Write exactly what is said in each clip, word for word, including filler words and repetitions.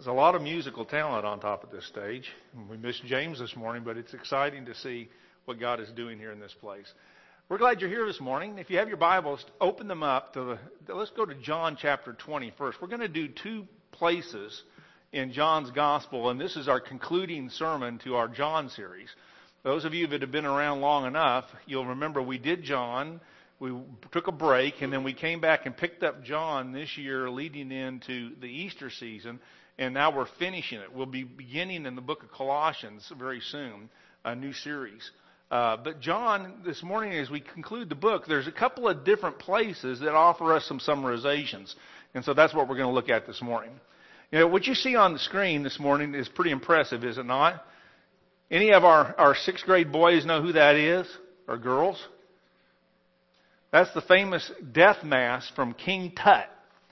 There's a lot of musical talent on top of this stage. We missed James this morning, but it's exciting to see what God is doing here in this place. We're glad you're here this morning. If you have your Bibles, open them up to the, let's go to John chapter twenty first. We're going to do two places in John's Gospel, and this is our concluding sermon to our John series. Those of you that have been around long enough, you'll remember we did John, we took a break, and then we came back and picked up John this year leading into the Easter season, and now we're finishing it. We'll be beginning in the book of Colossians very soon, a new series. Uh, but John, this morning as we conclude the book, there's a couple of different places that offer us some summarizations, and so that's what we're going to look at this morning. You know, what you see on the screen this morning is pretty impressive, is it not? Any of our, our sixth grade boys know who that is, or girls? That's the famous death mask from King Tut.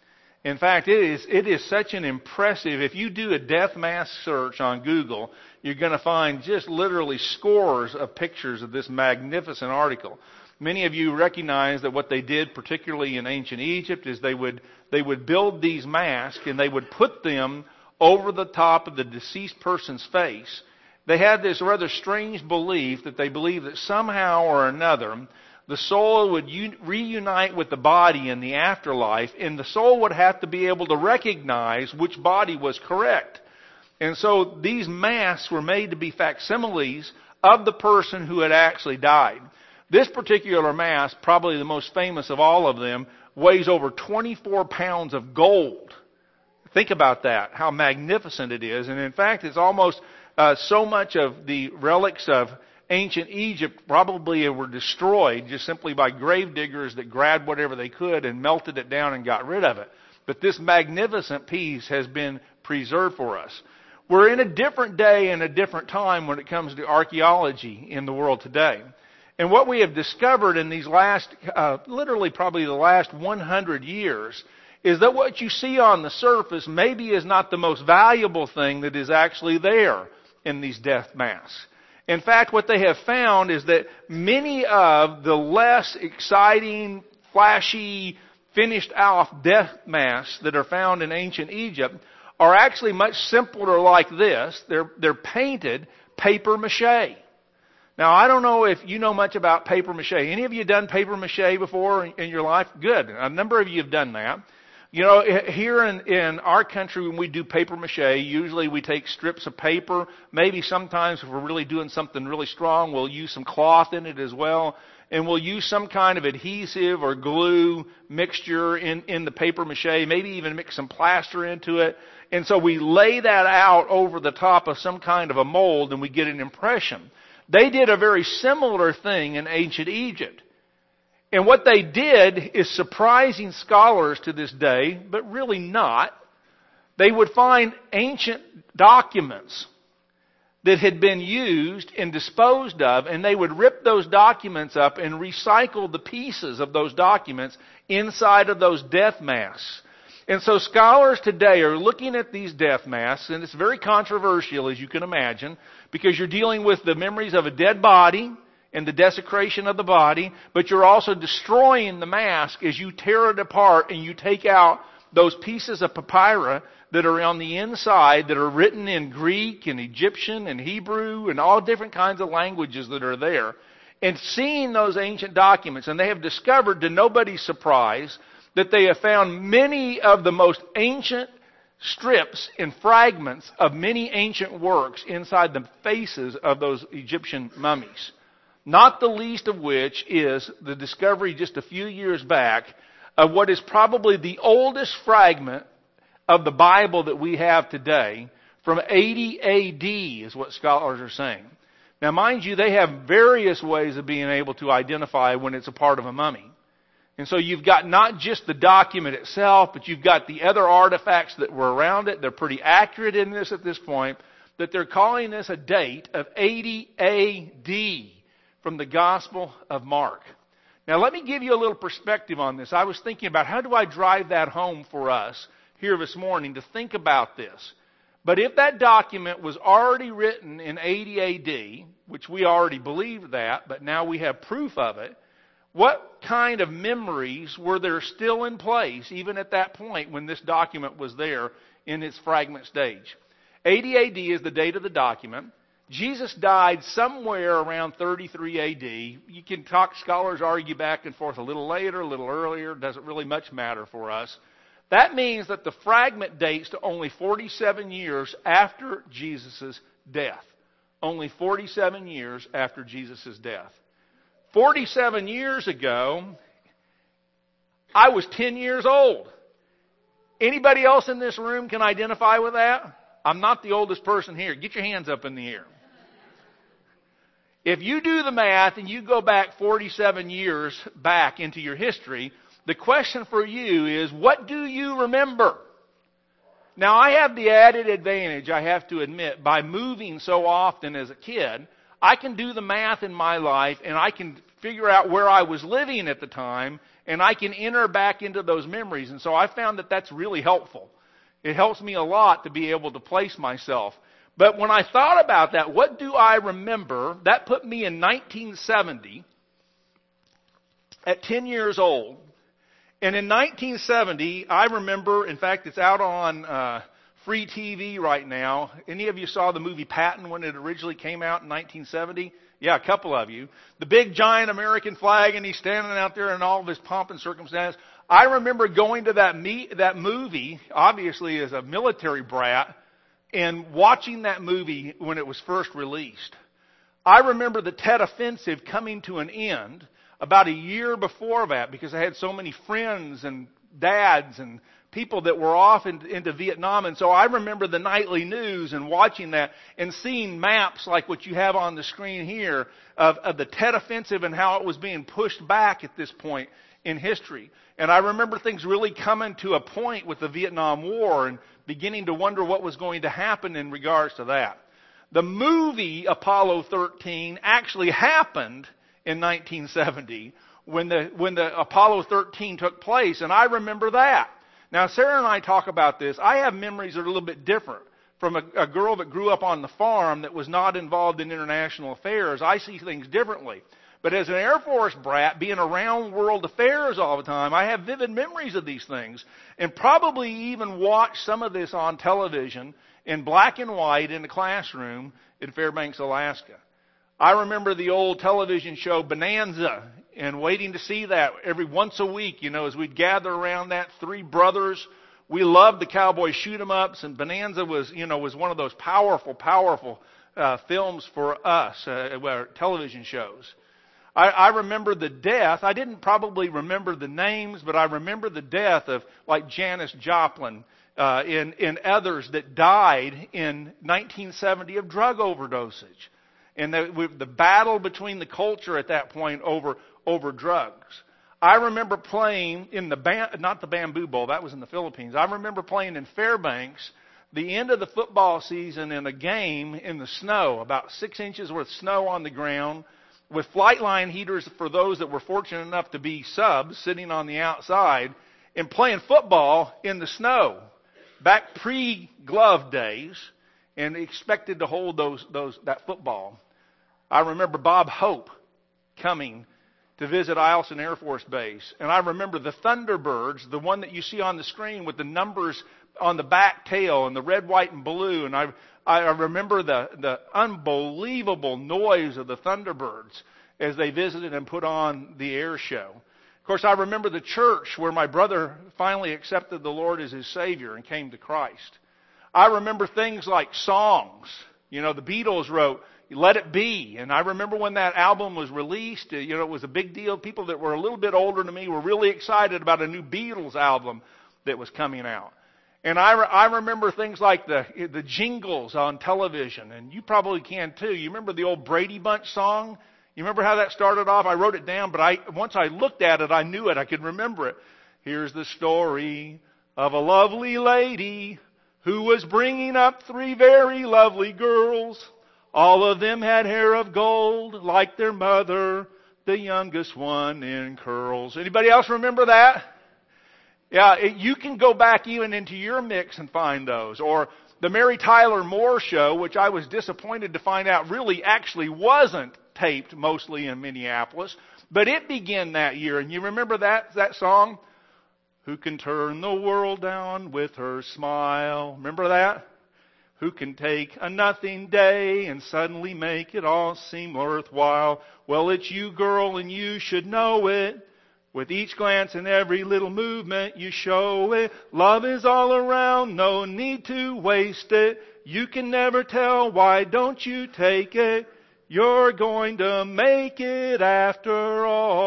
In fact, it is it is such an impressive, if you do a death mask search on Google, you're going to find just literally scores of pictures of this magnificent article. Many of you recognize that what they did, particularly in ancient Egypt, is they would they would build these masks and they would put them over the top of the deceased person's face. They had this rather strange belief that they believed that somehow or another the soul would un- reunite with the body in the afterlife, and the soul would have to be able to recognize which body was correct. And so these masks were made to be facsimiles of the person who had actually died. This particular mask, probably the most famous of all of them, weighs over twenty-four pounds of gold. Think about that, how magnificent it is. And in fact, it's almost uh, so much of the relics of ancient Egypt probably were destroyed just simply by grave diggers that grabbed whatever they could and melted it down and got rid of it. But this magnificent piece has been preserved for us. We're in a different day and a different time when it comes to archaeology in the world today. And what we have discovered in these last, uh, literally probably the last one hundred years, is that what you see on the surface maybe is not the most valuable thing that is actually there in these death masks. In fact, what they have found is that many of the less exciting, flashy, finished-off death masks that are found in ancient Egypt are actually much simpler like this. They're, they're painted paper mache. Now, I don't know if you know much about paper mache. Any of you done paper mache before in, in your life? Good. A number of you have done that. You know, here in, in our country, when we do paper mache, usually we take strips of paper. Maybe sometimes if we're really doing something really strong, we'll use some cloth in it as well. And we'll use some kind of adhesive or glue mixture in, in the paper mache, maybe even mix some plaster into it. And so we lay that out over the top of some kind of a mold and we get an impression. They did a very similar thing in ancient Egypt. And what they did is surprising scholars to this day, but really not. They would find ancient documents that had been used and disposed of, and they would rip those documents up and recycle the pieces of those documents inside of those death masks. And so scholars today are looking at these death masks, and it's very controversial, as you can imagine, because you're dealing with the memories of a dead body and the desecration of the body, but you're also destroying the mask as you tear it apart and you take out those pieces of papyrus that are on the inside that are written in Greek and Egyptian and Hebrew and all different kinds of languages that are there. And seeing those ancient documents, and they have discovered, to nobody's surprise, that they have found many of the most ancient strips and fragments of many ancient works inside the faces of those Egyptian mummies. Not the least of which is the discovery just a few years back of what is probably the oldest fragment of the Bible that we have today from eighty A D is what scholars are saying. Now mind you, they have various ways of being able to identify when it's a part of a mummy. And so you've got not just the document itself, but you've got the other artifacts that were around it. They're pretty accurate in this at this point, that they're calling this a date of eighty A D from the Gospel of Mark. Now let me give you a little perspective on this. I was thinking about how do I drive that home for us here this morning to think about this. But if that document was already written in eighty A D, which we already believed that, but now we have proof of it, what kind of memories were there still in place, even at that point when this document was there in its fragment stage. eighty A D is the date of the document. Jesus died somewhere around thirty-three A D. You can talk, scholars argue back and forth a little later, a little earlier. It doesn't really much matter for us. That means that the fragment dates to only forty-seven years after Jesus' death. Only forty-seven years after Jesus' death. forty-seven years ago, I was ten years old. Anybody else in this room can identify with that? I'm not the oldest person here. Get your hands up in the air. If you do the math and you go back forty-seven years back into your history, the question for you is, what do you remember? Now, I have the added advantage, I have to admit, by moving so often as a kid, I can do the math in my life and I can figure out where I was living at the time, and I can enter back into those memories. And so I found that that's really helpful. It helps me a lot to be able to place myself. But when I thought about that, what do I remember? That put me in nineteen seventy at ten years old. And in nineteen seventy, I remember, in fact, it's out on uh, free T V right now. Any of you saw the movie Patton when it originally came out in nineteen seventy? Yeah, a couple of you. The big giant American flag, and he's standing out there in all of his pomp and circumstance. I remember going to that meet, that movie, obviously as a military brat, and watching that movie when it was first released. I remember the Tet Offensive coming to an end about a year before that, because I had so many friends and dads and people that were off in, into Vietnam. And so I remember the nightly news and watching that and seeing maps like what you have on the screen here of, of the Tet Offensive and how it was being pushed back at this point in history. And I remember things really coming to a point with the Vietnam War and beginning to wonder what was going to happen in regards to that. The movie Apollo thirteen actually happened in nineteen seventy when the when the Apollo thirteen took place, and I remember that. Now, Sarah and I talk about this. I have memories that are a little bit different. From a, a girl that grew up on the farm that was not involved in international affairs, I see things differently. But as an Air Force brat, being around world affairs all the time, I have vivid memories of these things, and probably even watched some of this on television in black and white in the classroom in Fairbanks, Alaska. I remember the old television show Bonanza and waiting to see that every once a week, you know, as we'd gather around that, three brothers. We loved the cowboy shoot-'em-ups, and Bonanza was, you know, was one of those powerful, powerful uh, films for us, uh, television shows. I, I remember the death. I didn't probably remember the names, but I remember the death of, like, Janis Joplin uh, and, and others that died in nineteen seventy of drug overdosage. And the, the battle between the culture at that point over over drugs. I remember playing in the, bam, not the Bamboo Bowl, that was in the Philippines. I remember playing in Fairbanks, the end of the football season in a game in the snow, about six inches worth of snow on the ground, with flight line heaters for those that were fortunate enough to be subs sitting on the outside, and playing football in the snow, back pre-glove days, and expected to hold those those that football. I remember Bob Hope coming to visit Eielson Air Force Base. And I remember the Thunderbirds, the one that you see on the screen with the numbers on the back tail and the red, white, and blue. And I I remember the, the unbelievable noise of the Thunderbirds as they visited and put on the air show. Of course, I remember the church where my brother finally accepted the Lord as his Savior and came to Christ. I remember things like songs. You know, the Beatles wrote Let It Be. And I remember when that album was released, you know, it was a big deal. People that were a little bit older than me were really excited about a new Beatles album that was coming out. And I, re- I remember things like the the jingles on television, and you probably can too. You remember the old Brady Bunch song? You remember how that started off? I wrote it down, but I once I looked at it, I knew it. I could remember it. Here's the story of a lovely lady who was bringing up three very lovely girls. All of them had hair of gold, like their mother, the youngest one in curls. Anybody else remember that? Yeah, it, you can go back even into your mix and find those. Or the Mary Tyler Moore Show, which I was disappointed to find out really actually wasn't taped mostly in Minneapolis, but it began that year. And you remember that that song? Who can turn the world down with her smile? Remember that? Who can take a nothing day and suddenly make it all seem worthwhile? Well, it's you, girl, and you should know it. With each glance and every little movement, you show it. Love is all around, no need to waste it. You can never tell, why don't you take it? You're going to make it after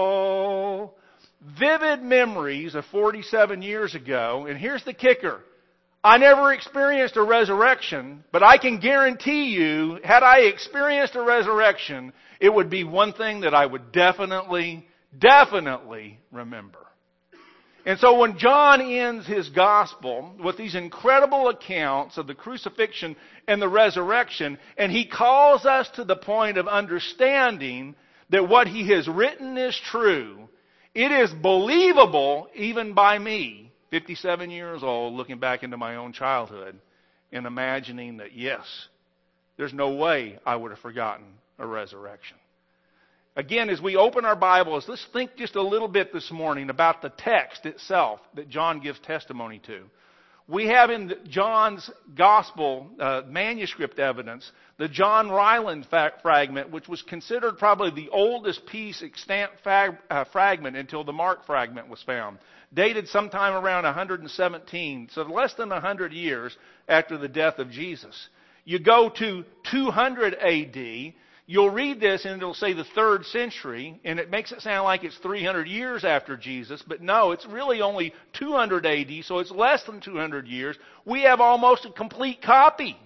all. Vivid memories of forty-seven years ago, and here's the kicker. I never experienced a resurrection, but I can guarantee you, had I experienced a resurrection, it would be one thing that I would definitely, definitely remember. And so when John ends his gospel with these incredible accounts of the crucifixion and the resurrection, and he calls us to the point of understanding that what he has written is true, it is believable even by me, fifty-seven years old, looking back into my own childhood and imagining that, yes, there's no way I would have forgotten a resurrection. Again, as we open our Bibles, let's think just a little bit this morning about the text itself that John gives testimony to. We have in John's Gospel uh, manuscript evidence the John Ryland fa- fragment, which was considered probably the oldest piece extant fag- uh, fragment until the Mark fragment was found, dated sometime around one hundred seventeen, so less than one hundred years after the death of Jesus. You go to two hundred A D, you'll read this and it'll say the third century, and it makes it sound like it's three hundred years after Jesus, but no, it's really only two hundred A D, so it's less than two hundred years. We have almost a complete copy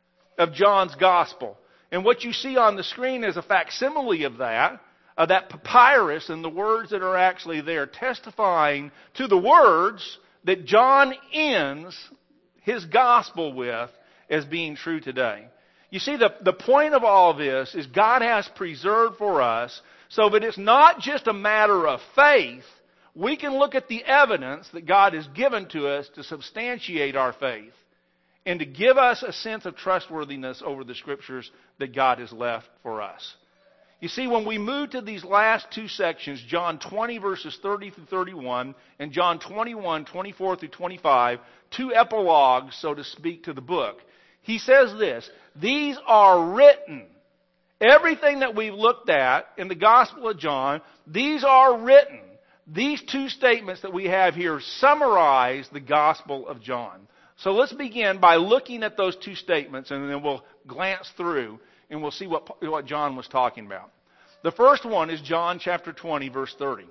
of John's Gospel. And what you see on the screen is a facsimile of that, of that papyrus and the words that are actually there, testifying to the words that John ends his Gospel with as being true today. You see, the, the point of all this is God has preserved for us so that it's not just a matter of faith. We can look at the evidence that God has given to us to substantiate our faith and to give us a sense of trustworthiness over the Scriptures that God has left for us. You see, when we move to these last two sections, John twenty verses thirty through thirty-one and John twenty-one, twenty-four through twenty-five, two epilogues, so to speak, to the book, he says this: these are written. Everything that we've looked at in the Gospel of John, these are written. These two statements that we have here summarize the Gospel of John. So let's begin by looking at those two statements, and then we'll glance through and we'll see what, what John was talking about. The first one is John chapter twenty, verse thirty.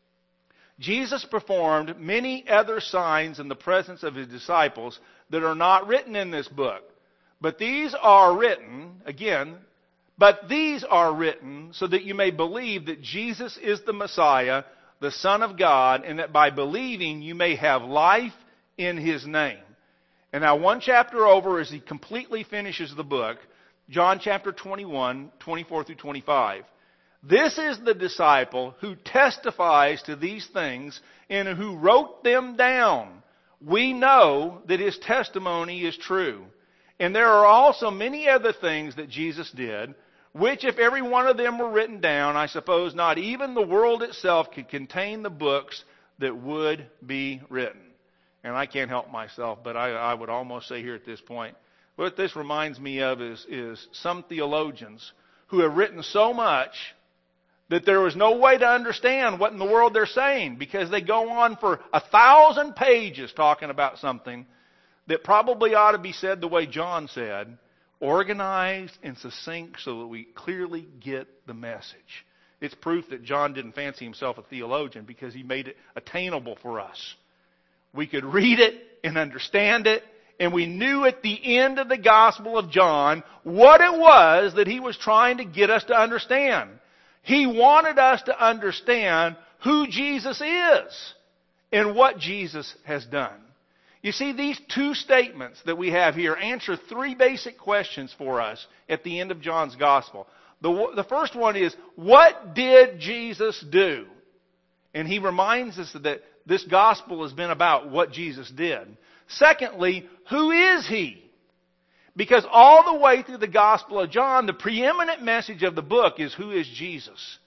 Jesus performed many other signs in the presence of his disciples that are not written in this book. But these are written, again, but these are written so that you may believe that Jesus is the Messiah, the Son of God, and that by believing you may have life in his name. And now one chapter over, as he completely finishes the book, John chapter twenty-one, twenty-four through twenty-five. This is the disciple who testifies to these things and who wrote them down. We know that his testimony is true. And there are also many other things that Jesus did, which if every one of them were written down, I suppose not even the world itself could contain the books that would be written. And I can't help myself, but I, I would almost say here at this point, what this reminds me of is, is some theologians who have written so much that there was no way to understand what in the world they're saying, because they go on for a thousand pages talking about something that probably ought to be said the way John said, organized and succinct so that we clearly get the message. It's proof that John didn't fancy himself a theologian because he made it attainable for us. We could read it and understand it, and we knew at the end of the Gospel of John what it was that he was trying to get us to understand. He wanted us to understand who Jesus is and what Jesus has done. You see, these two statements that we have here answer three basic questions for us at the end of John's Gospel. The, the first one is, what did Jesus do? And he reminds us that this Gospel has been about what Jesus did. Secondly, who is he? Because all the way through the Gospel of John, the preeminent message of the book is, who is Jesus?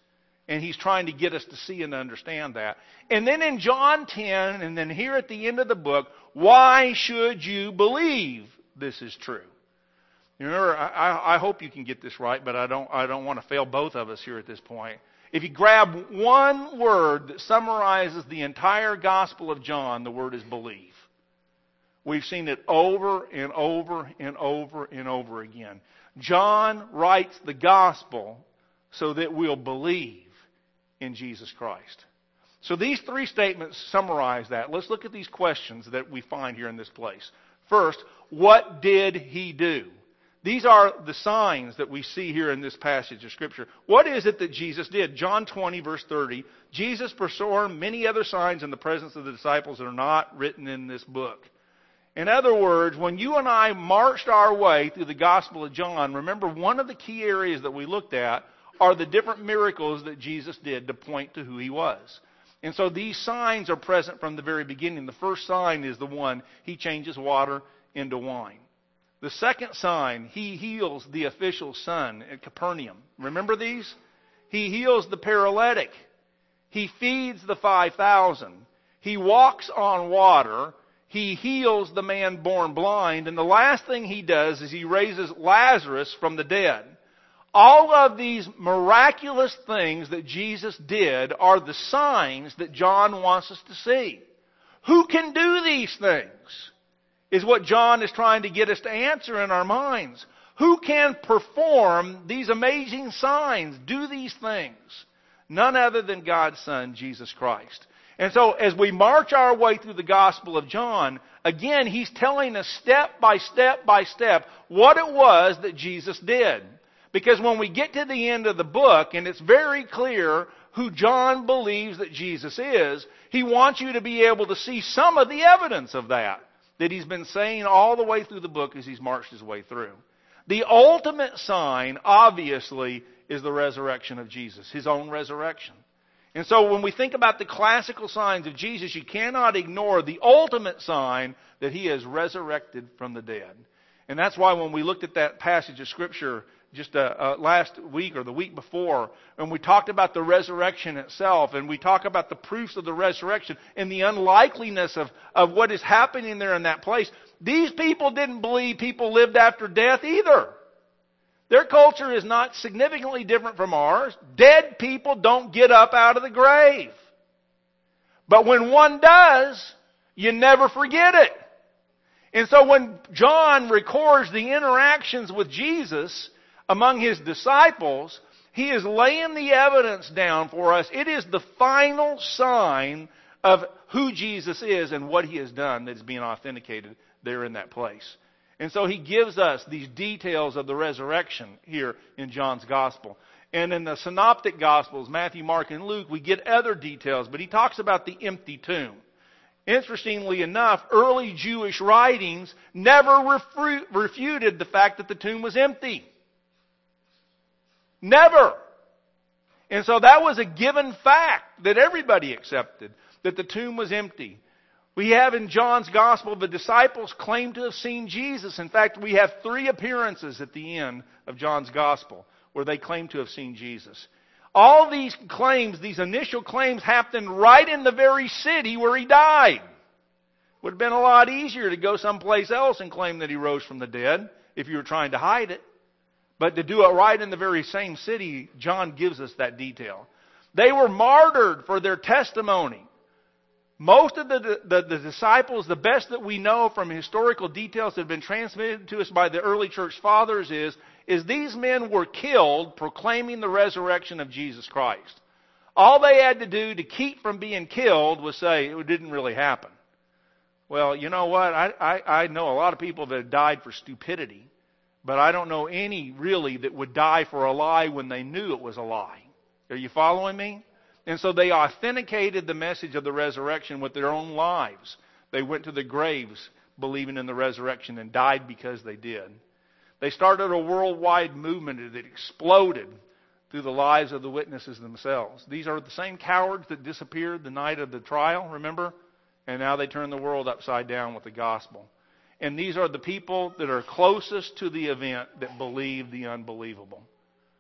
And he's trying to get us to see and understand that. And then in John ten, and then here at the end of the book, why should you believe this is true? You remember, I, I hope you can get this right, but I don't, I don't want to fail both of us here at this point. If you grab one word that summarizes the entire Gospel of John, the word is believe. We've seen it over and over and over and over again. John writes the Gospel so that we'll believe in Jesus Christ. So these three statements summarize that. Let's look at these questions that we find here in this place. First, what did he do? These are the signs that we see here in this passage of Scripture. What is it that Jesus did? John twenty, verse thirty, Jesus performed many other signs in the presence of the disciples that are not written in this book. In other words, when you and I marched our way through the Gospel of John, remember one of the key areas that we looked at are the different miracles that Jesus did to point to who he was. And so these signs are present from the very beginning. The first sign is the one, he changes water into wine. The second sign, he heals the official's son at Capernaum. Remember these? He heals the paralytic. He feeds the five thousand. He walks on water. He heals the man born blind. And the last thing he does is he raises Lazarus from the dead. All of these miraculous things that Jesus did are the signs that John wants us to see. Who can do these things? Is what John is trying to get us to answer in our minds. Who can perform these amazing signs, do these things? None other than God's Son, Jesus Christ. And so as we march our way through the Gospel of John, again, he's telling us step by step by step what it was that Jesus did. Because when we get to the end of the book, and it's very clear who John believes that Jesus is, he wants you to be able to see some of the evidence of that, that he's been saying all the way through the book as he's marched his way through. The ultimate sign, obviously, is the resurrection of Jesus, his own resurrection. And so when we think about the classical signs of Jesus, you cannot ignore the ultimate sign that he is resurrected from the dead. And that's why when we looked at that passage of Scripture just uh, uh, last week or the week before, and we talked about the resurrection itself, and we talk about the proofs of the resurrection and the unlikeliness of, of what is happening there in that place, these people didn't believe people lived after death either. Their culture is not significantly different from ours. Dead people don't get up out of the grave. But when one does, you never forget it. And so when John records the interactions with Jesus among his disciples, he is laying the evidence down for us. It is the final sign of who Jesus is and what he has done that is being authenticated there in that place. And so he gives us these details of the resurrection here in John's Gospel. And in the Synoptic Gospels, Matthew, Mark, and Luke, we get other details. But he talks about the empty tomb. Interestingly enough, early Jewish writings never refu- refuted the fact that the tomb was empty. Never. And so that was a given fact that everybody accepted, that the tomb was empty. We have in John's Gospel, the disciples claim to have seen Jesus. In fact, we have three appearances at the end of John's Gospel where they claim to have seen Jesus. All these claims, these initial claims, happened right in the very city where he died. Would have been a lot easier to go someplace else and claim that he rose from the dead if you were trying to hide it. But to do it right in the very same city, John gives us that detail. They were martyred for their testimony. Most of the, the, the disciples, the best that we know from historical details that have been transmitted to us by the early church fathers is, is these men were killed proclaiming the resurrection of Jesus Christ. All they had to do to keep from being killed was say it didn't really happen. Well, you know what? I, I, I know a lot of people that have died for stupidity, but I don't know any really that would die for a lie when they knew it was a lie. Are you following me? And so they authenticated the message of the resurrection with their own lives. They went to the graves believing in the resurrection and died because they did. They started a worldwide movement that exploded through the lives of the witnesses themselves. These are the same cowards that disappeared the night of the trial, remember? And now they turn the world upside down with the gospel. And these are the people that are closest to the event that believe the unbelievable.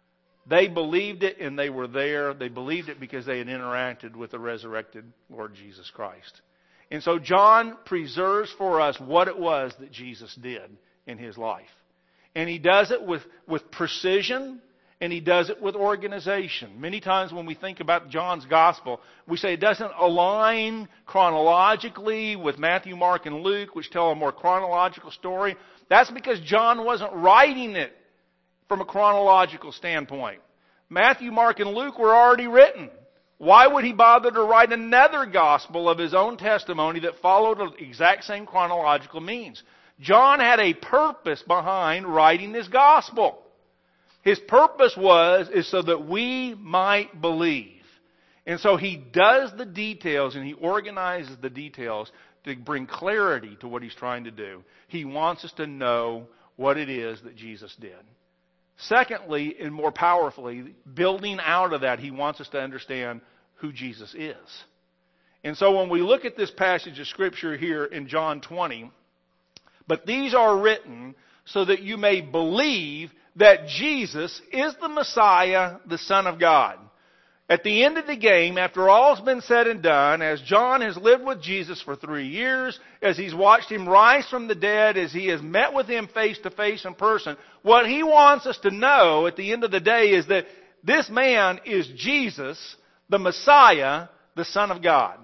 They believed it and they were there. They believed it because they had interacted with the resurrected Lord Jesus Christ. And so John preserves for us what it was that Jesus did in His life. And he does it with, with precision, and he does it with organization. Many times when we think about John's Gospel, we say it doesn't align chronologically with Matthew, Mark, and Luke, which tell a more chronological story. That's because John wasn't writing it from a chronological standpoint. Matthew, Mark, and Luke were already written. Why would he bother to write another gospel of his own testimony that followed the exact same chronological means? John had a purpose behind writing this gospel. His purpose was is so that we might believe. And so he does the details and he organizes the details to bring clarity to what he's trying to do. He wants us to know what it is that Jesus did. Secondly, and more powerfully, building out of that, he wants us to understand who Jesus is. And so when we look at this passage of Scripture here in John twenty, but these are written so that you may believe that Jesus is the Messiah, the Son of God. At the end of the game, after all's been said and done, as John has lived with Jesus for three years, as he's watched Him rise from the dead, as he has met with Him face to face in person, what he wants us to know at the end of the day is that this man is Jesus, the Messiah, the Son of God.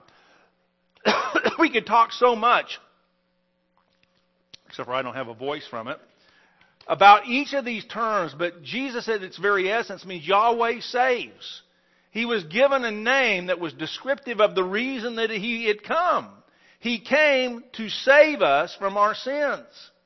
We could talk so much, except for I don't have a voice from it, about each of these terms, but Jesus at its very essence means Yahweh saves. He was given a name that was descriptive of the reason that He had come. He came to save us from our sins.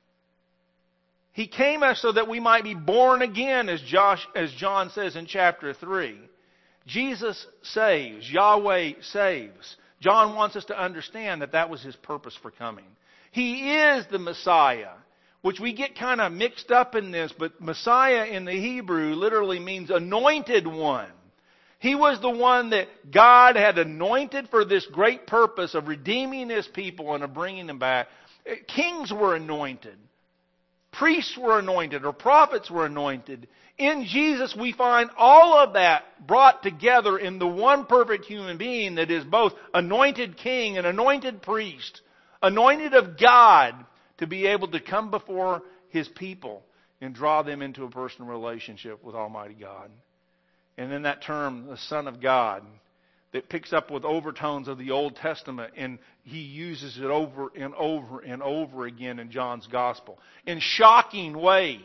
He came us so that we might be born again, as Josh, as John says in chapter three. Jesus saves. Yahweh saves. John wants us to understand that that was His purpose for coming. He is the Messiah, which we get kind of mixed up in this, but Messiah in the Hebrew literally means anointed one. He was the one that God had anointed for this great purpose of redeeming His people and of bringing them back. Kings were anointed. Priests were anointed, or prophets were anointed. In Jesus we find all of that brought together in the one perfect human being that is both anointed king and anointed priest, anointed of God to be able to come before His people and draw them into a personal relationship with Almighty God. And then that term, the Son of God, that picks up with overtones of the Old Testament, and he uses it over and over and over again in John's Gospel in shocking ways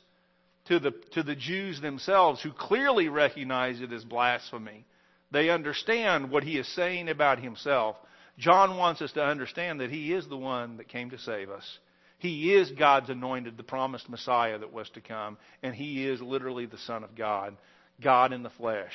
to the, to the Jews themselves, who clearly recognize it as blasphemy. They understand what he is saying about himself. John wants us to understand that he is the one that came to save us. He is God's anointed, the promised Messiah that was to come, and he is literally the Son of God. God in the flesh,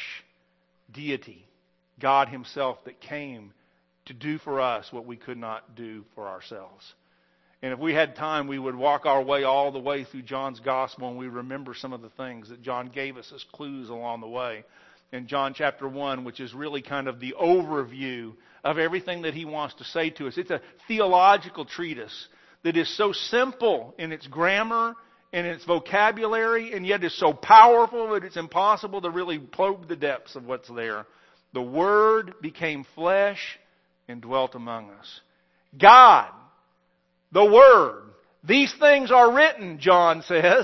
deity, God Himself that came to do for us what we could not do for ourselves. And if we had time, we would walk our way all the way through John's Gospel, and we remember some of the things that John gave us as clues along the way. In John chapter one, which is really kind of the overview of everything that he wants to say to us. It's a theological treatise that is so simple in its grammar and its vocabulary, and yet is so powerful that it's impossible to really probe the depths of what's there. The Word became flesh and dwelt among us. God, the Word, these things are written, John says.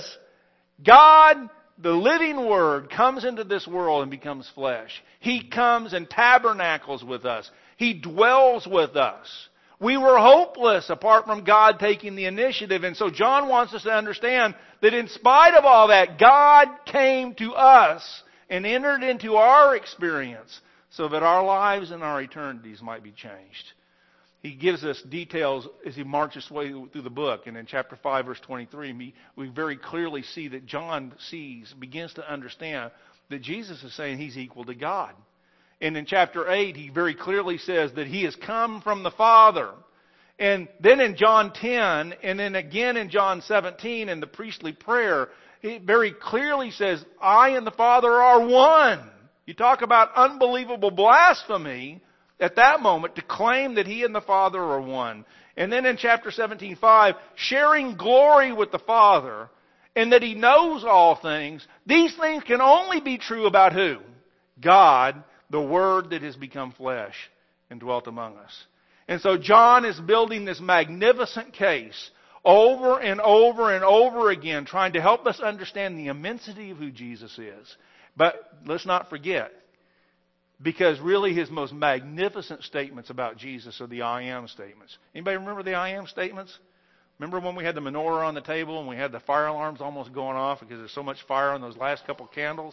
God, the living Word, comes into this world and becomes flesh. He comes and tabernacles with us. He dwells with us. We were hopeless apart from God taking the initiative. And so John wants us to understand that in spite of all that, God came to us and entered into our experience so that our lives and our eternities might be changed. He gives us details as he marches his way through the book. And in chapter five, verse twenty-three, we very clearly see that John sees, begins to understand that Jesus is saying He's equal to God. And in chapter eight, he very clearly says that He has come from the Father. And then in John ten, and then again in John seventeen, in the priestly prayer, he very clearly says, I and the Father are one. You talk about unbelievable blasphemy at that moment to claim that He and the Father are one. And then in chapter seventeen five, sharing glory with the Father, and that He knows all things, these things can only be true about who? God, the Word that has become flesh and dwelt among us. And so John is building this magnificent case over and over and over again, trying to help us understand the immensity of who Jesus is. But let's not forget, because really his most magnificent statements about Jesus are the I am statements. Anybody remember the I am statements? Remember when we had the menorah on the table and we had the fire alarms almost going off because there's so much fire on those last couple candles?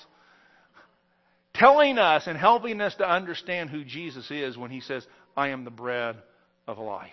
Telling us and helping us to understand who Jesus is when He says, I am the bread of life.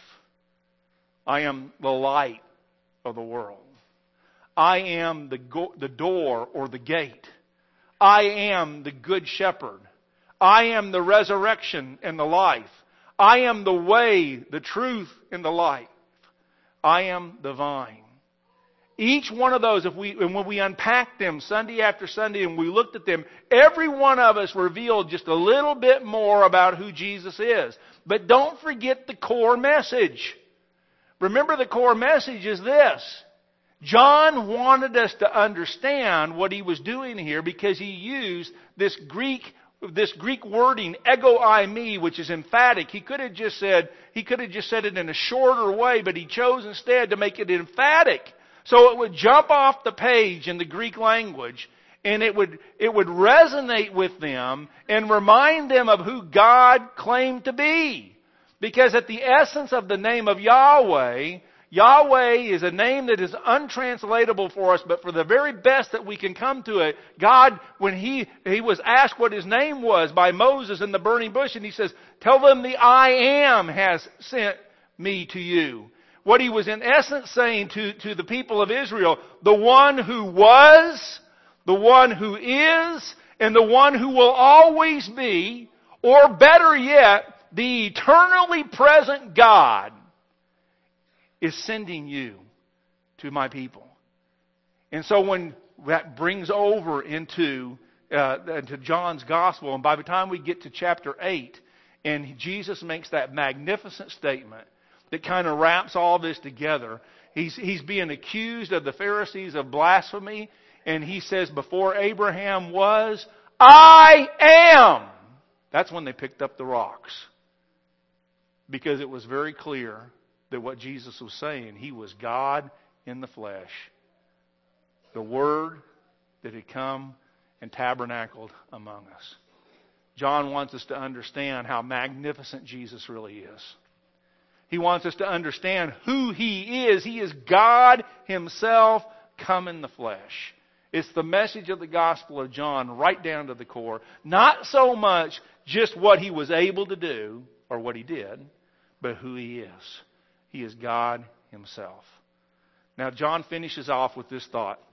I am the light of the world. I am the, go- the door or the gate. I am the good shepherd. I am the resurrection and the life. I am the way, the truth, and the life. I am the vine. Each one of those, if we, and when we unpacked them Sunday after Sunday and we looked at them, every one of us revealed just a little bit more about who Jesus is. But don't forget the core message. Remember, the core message is this. John wanted us to understand what he was doing here because he used this Greek this Greek wording, ego I me, which is emphatic. He could have just said, he could have just said it in a shorter way, but he chose instead to make it emphatic. So it would jump off the page in the Greek language, and it would, it would resonate with them and remind them of who God claimed to be. Because at the essence of the name of Yahweh, Yahweh is a name that is untranslatable for us, but for the very best that we can come to it, God, when He, he was asked what His name was by Moses in the burning bush, and He says, tell them the I am has sent me to you. What He was in essence saying to, to the people of Israel, the one who was, the one who is, and the one who will always be, or better yet, the eternally present God is sending you to my people. And so when that brings over into, uh, into John's Gospel, and by the time we get to chapter eight, and Jesus makes that magnificent statement that kind of wraps all this together, he's, he's being accused of the Pharisees of blasphemy, and he says, before Abraham was, I am. That's when they picked up the rocks. Because it was very clear that what Jesus was saying, He was God in the flesh. The Word that had come and tabernacled among us. John wants us to understand how magnificent Jesus really is. He wants us to understand who He is. He is God Himself come in the flesh. It's the message of the Gospel of John right down to the core. Not so much just what He was able to do or what He did, but who He is. He is God Himself. Now, John finishes off with this thought.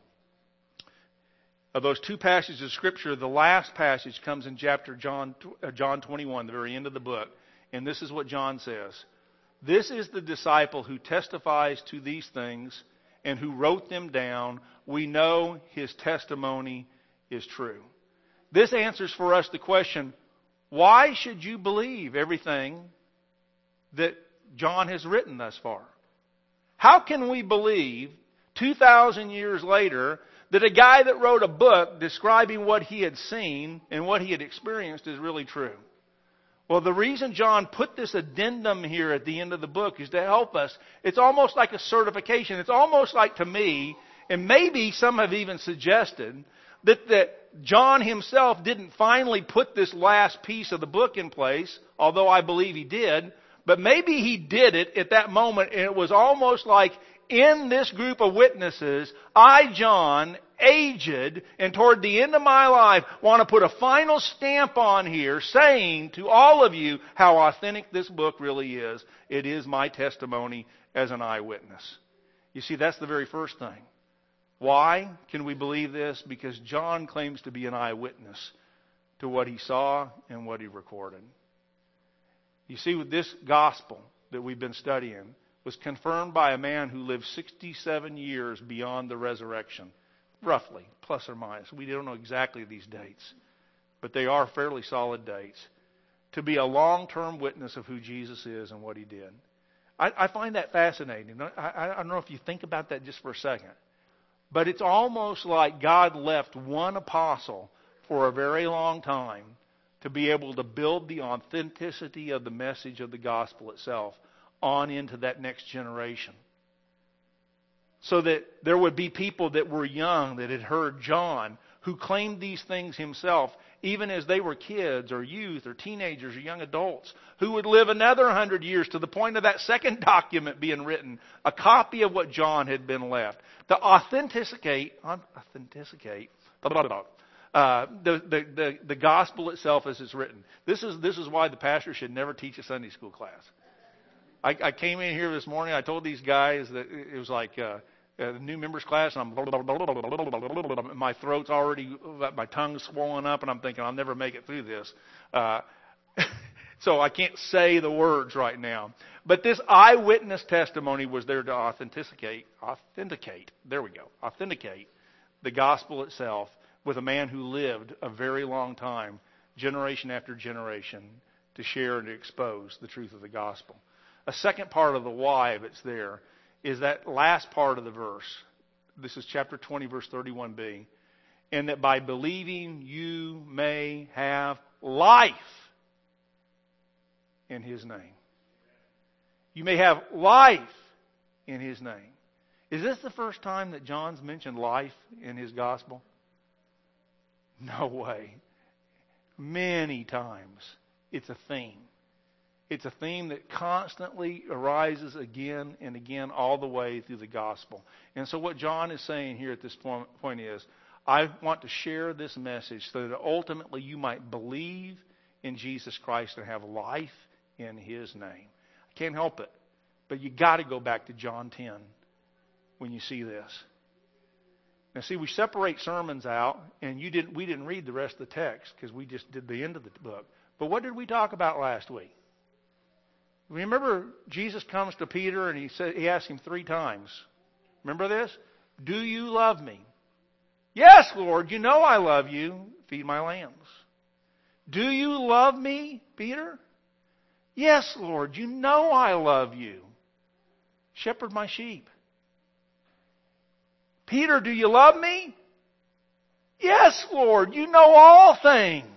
Of those two passages of Scripture, the last passage comes in chapter John, John twenty-one, the very end of the book. And this is what John says. This is the disciple who testifies to these things and who wrote them down. We know his testimony is true. This answers for us the question, why should you believe everything that John has written thus far? How can we believe two thousand years later that a guy that wrote a book describing what he had seen and what he had experienced is really true? Well, the reason John put this addendum here at the end of the book is to help us. It's almost like a certification. It's almost like, to me, and maybe some have even suggested, that, that John himself didn't finally put this last piece of the book in place, although I believe he did. But maybe he did it at that moment, and it was almost like, in this group of witnesses, I, John, aged, and toward the end of my life, want to put a final stamp on here, saying to all of you how authentic this book really is. It is my testimony as an eyewitness. You see, that's the very first thing. Why can we believe this? Because John claims to be an eyewitness to what he saw and what he recorded. You see, with this gospel that we've been studying was confirmed by a man who lived sixty-seven years beyond the resurrection. Roughly, plus or minus. We don't know exactly these dates, but they are fairly solid dates. To be a long-term witness of who Jesus is and what He did. I, I find that fascinating. I, I don't know if you think about that just for a second. But it's almost like God left one apostle for a very long time to be able to build the authenticity of the message of the gospel itself on into that next generation. So that there would be people that were young that had heard John, who claimed these things himself, even as they were kids or youth or teenagers or young adults, who would live another hundred years to the point of that second document being written, a copy of what John had been left, to authenticate, authenticate, blah, blah, blah, uh, the, the, the, the gospel itself as it's written. This is, this is why the pastor should never teach a Sunday school class. I, I came in here this morning, I told these guys that it was like uh, a new members class, and I'm blah, blah, blah, blah, blah, blah, blah, blah, my throat's already, my tongue's swollen up, and I'm thinking I'll never make it through this. Uh, so I can't say the words right now. But this eyewitness testimony was there to authenticate, authenticate, there we go, authenticate the gospel itself with a man who lived a very long time, generation after generation, to share and to expose the truth of the gospel. A second part of the why that's there is that last part of the verse. This is chapter twenty, verse thirty-one b. And that by believing you may have life in His name. You may have life in His name. Is this the first time that John's mentioned life in his gospel? No way. Many times it's a theme. It's a theme that constantly arises again and again all the way through the gospel. And so what John is saying here at this point is, I want to share this message so that ultimately you might believe in Jesus Christ and have life in His name. I can't help it, but you got to go back to John ten when you see this. Now see, we separate sermons out, and you didn't. we didn't read the rest of the text because we just did the end of the book. But what did we talk about last week? Remember, Jesus comes to Peter and he said, he asked him three times. Remember this? Do you love me? Yes, Lord, you know I love you. Feed my lambs. Do you love me, Peter? Yes, Lord, you know I love you. Shepherd my sheep. Peter, do you love me? Yes, Lord, you know all things.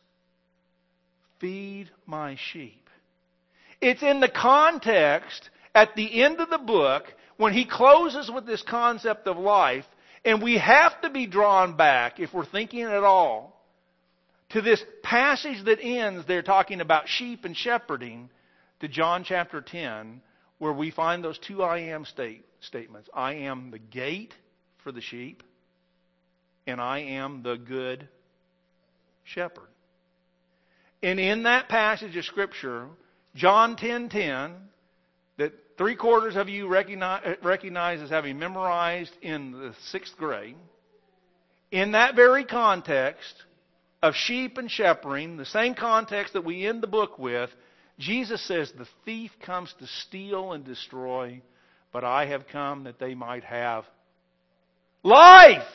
Feed my sheep. It's in the context at the end of the book when he closes with this concept of life, and we have to be drawn back, if we're thinking at all, to this passage that ends there talking about sheep and shepherding, to John chapter ten, where we find those two I am state, statements. I am the gate for the sheep, and I am the good shepherd. And in that passage of Scripture, John ten ten, that three quarters of you recognize, recognize as having memorized in the sixth grade, in that very context of sheep and shepherding, the same context that we end the book with, Jesus says, the thief comes to steal and destroy, but I have come that they might have life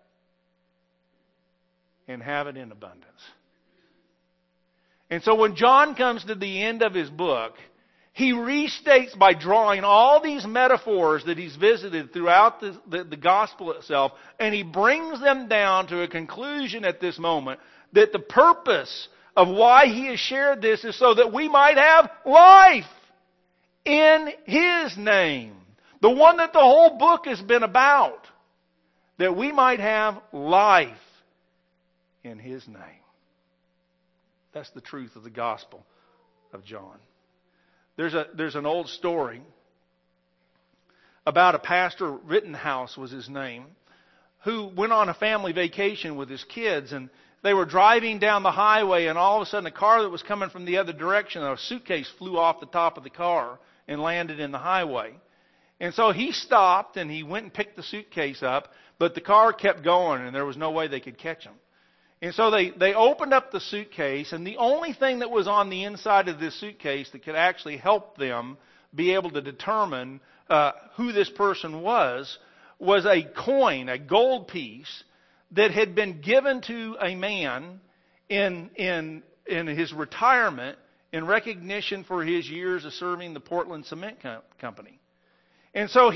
and have it in abundance. And so when John comes to the end of his book, he restates by drawing all these metaphors that he's visited throughout the, the, the gospel itself, and he brings them down to a conclusion at this moment that the purpose of why he has shared this is so that we might have life in His name. The one that the whole book has been about. That we might have life in His name. That's the truth of the gospel of John. There's a there's an old story about a pastor, Rittenhouse was his name, who went on a family vacation with his kids, and they were driving down the highway, and all of a sudden a car that was coming from the other direction, a suitcase flew off the top of the car and landed in the highway. And so he stopped and he went and picked the suitcase up, but the car kept going and there was no way they could catch him. And so they, they opened up the suitcase, and the only thing that was on the inside of this suitcase that could actually help them be able to determine uh, who this person was, was a coin, a gold piece, that had been given to a man in, in, in his retirement in recognition for his years of serving the Portland Cement Co- Company. And so he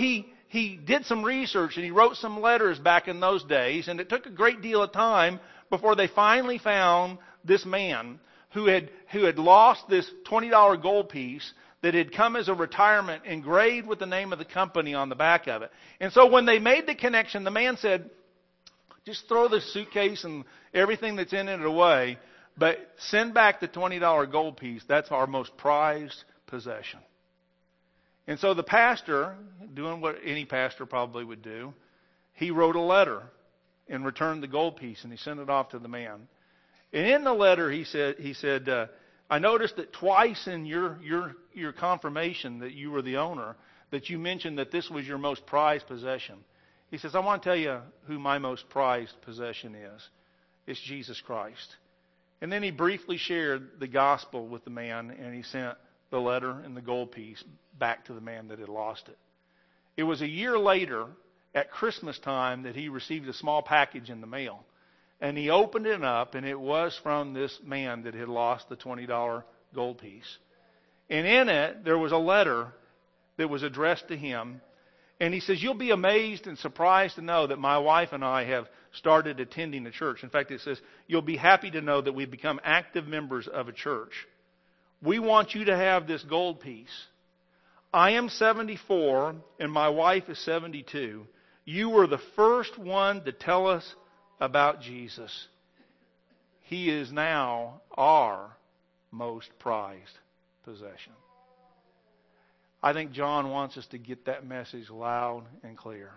he did some research and he wrote some letters back in those days, and it took a great deal of time before they finally found this man who had who had lost this twenty dollar gold piece that had come as a retirement engraved with the name of the company on the back of it. And so when they made the connection, the man said, just throw the suitcase and everything that's in it away, but send back the twenty dollar gold piece. That's our most prized possession. And so the pastor, doing what any pastor probably would do, he wrote a letter and returned the gold piece, and he sent it off to the man. And in the letter, he said, he said, uh, I noticed that twice in your, your, your confirmation that you were the owner, that you mentioned that this was your most prized possession. He says, I want to tell you who my most prized possession is. It's Jesus Christ. And then he briefly shared the gospel with the man, and he sent the letter and the gold piece back to the man that had lost it. It was a year later, at Christmas time, that he received a small package in the mail. And he opened it up, and it was from this man that had lost the twenty dollar gold piece. And in it, there was a letter that was addressed to him. And he says, you'll be amazed and surprised to know that my wife and I have started attending a church. In fact, it says, you'll be happy to know that we've become active members of a church. We want you to have this gold piece. I am seventy-four and my wife is seventy-two. You were the first one to tell us about Jesus. He is now our most prized possession. I think John wants us to get that message loud and clear.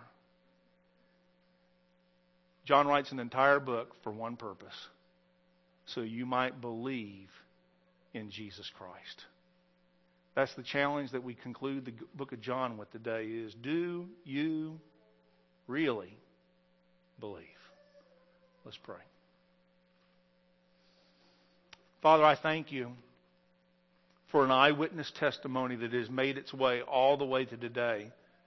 John writes an entire book for one purpose, so you might believe in Jesus Christ. That's the challenge that we conclude the book of John with today is, do you really believe? Let's pray. Father, I thank you for an eyewitness testimony that has made its way all the way to today.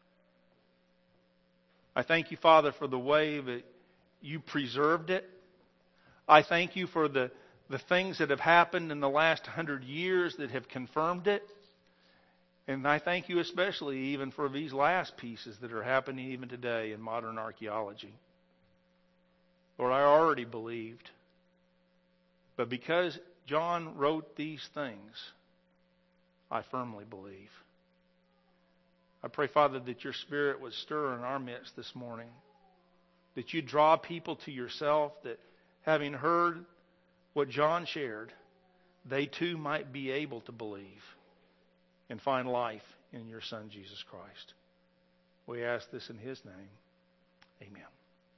I thank you, Father, for the way that you preserved it. I thank you for the, the things that have happened in the last hundred years that have confirmed it. And I thank you especially even for these last pieces that are happening even today in modern archaeology. Lord, I already believed. But because John wrote these things, I firmly believe. I pray, Father, that your Spirit would stir in our midst this morning. That you draw people to yourself, that having heard what John shared, they too might be able to believe and find life in your Son, Jesus Christ. We ask this in his name. Amen.